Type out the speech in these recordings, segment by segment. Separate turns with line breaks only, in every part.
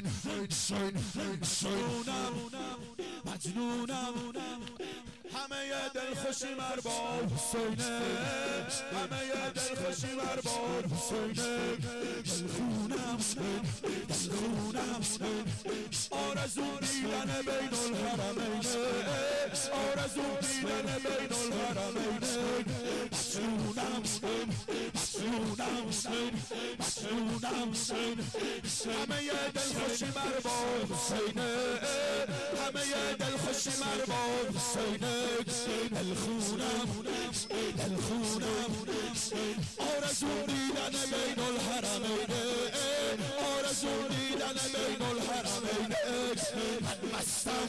مجنونم همه دلخوشی مرباب حسینه همه دلخوشی مرباب حسینه دلخونم آرزو دیدن بین الحرمین آرزو دیدن بین الحرمین مجنونم همه دلخوشی مرباب حسینه همه دلخوشی مرباب حسینه دلخونم آرزو دیدن بین الحرمین آرزو دیدن بین الحرمین من مستم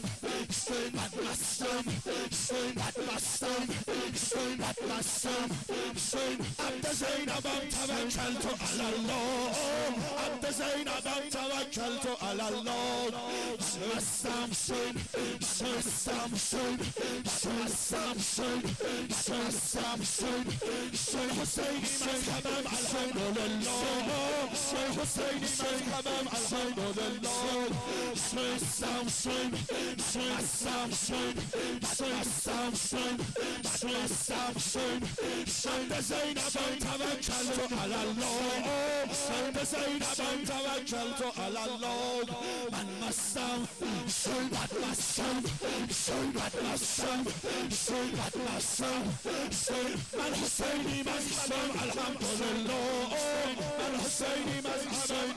عبد زینبم توکلت علی الله عبد زینبم توکلت علی الله مستم حسینی مذهبم الحمدلله حسینی مذهبم الحمدلله عبد زینبم توکلت علی الله عبد زینبم توکلت علی الله من مستم من حسینی مذهبم الحمدلله من حسینی مذهبم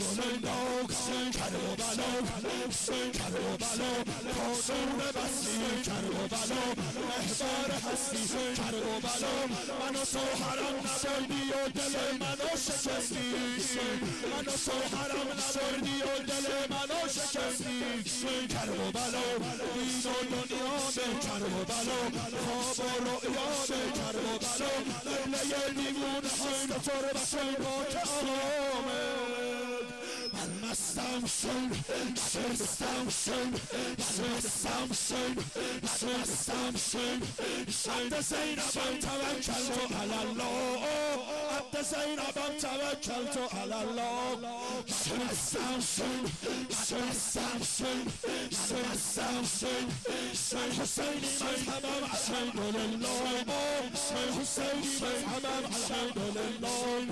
کربلا کانون بستی کربلا محور هستی کربلا منو تو حرم نبردی و دل منو شکستی منو تو حرم نبردی و دل منو شکستی کربلا دین و دنیا به کربلا خواب و رؤیا به کربلا قبله دیوونه های تربت پاک آمد من مستم عبد زینبم توکلت علی الله عبد زینبم توکلت علی الله حسینی مذهبم الحمدلله حسینی مذهبم الحمدلله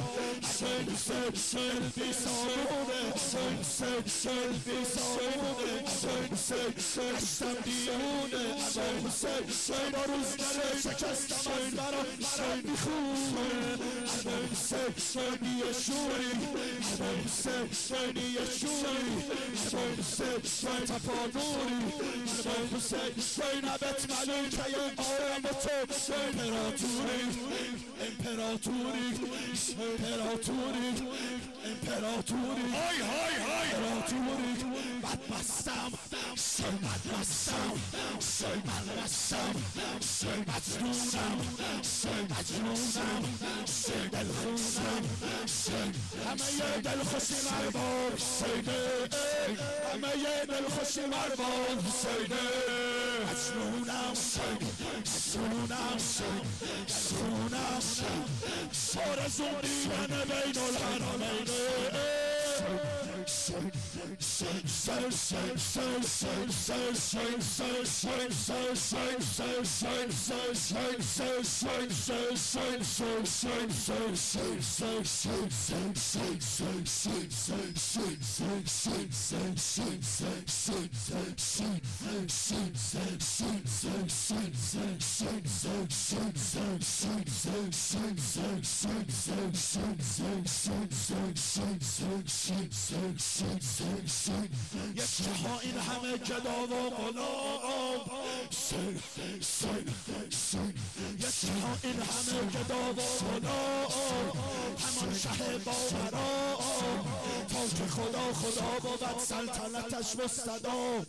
قلبی سامونه قلبی سامونه عشقم دیونه حسین با روز نره شکستم از برا مرم میخونه حسینی شوری حسینی شوری حسین تپانوری حسین عبت ملوکه آرم و تو امپراتوری های امپراتوری بدمستم مجنونم دلخونم همه دلخوشی مرباب حسینه همه دلخوشی مرباب حسینه مجنونم آرزو دیدن بین الحرمین یک جهان این همه گدا و غلام یک جهان این همه گدا و غلام همان شه باورام تا که خدا بود سلطنتش مستدام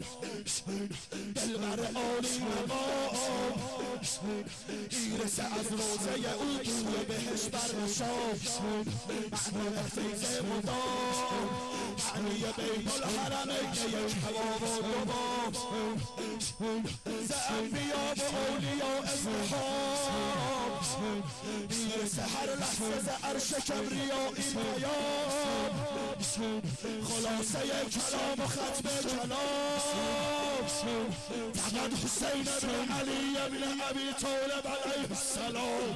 دلبر عالی مقام ایرسه از روزه او توی بهش برنشام معنی فیض مدام معنی بین الحرمین یک هوا و دوام ز انبیا و اولیاء ازدحام میرسه هر لحظه ز عرش کبریا این پیام خلاصه کلام و ختم کلام فقط حسین بن علی بن ابی طالب علیه السلام